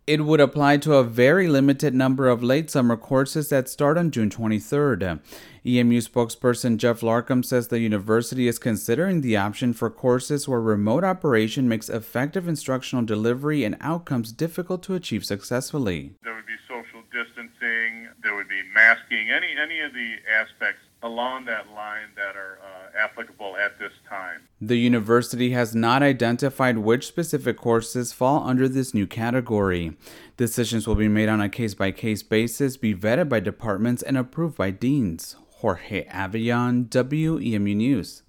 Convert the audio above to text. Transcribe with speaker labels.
Speaker 1: It would apply to a very limited number of late summer courses that start on June 23rd. EMU spokesperson Jeff Larkham says the university is considering the option for courses where remote operation makes effective instructional delivery and outcomes difficult to achieve successfully.
Speaker 2: There would be social distancing, there would be masking, any of the aspects along that line that are applicable at this time.
Speaker 1: The university has not identified which specific courses fall under this new category. Decisions will be made on a case-by-case basis, be vetted by departments, and approved by deans. Jorge Avillon, WEMU News.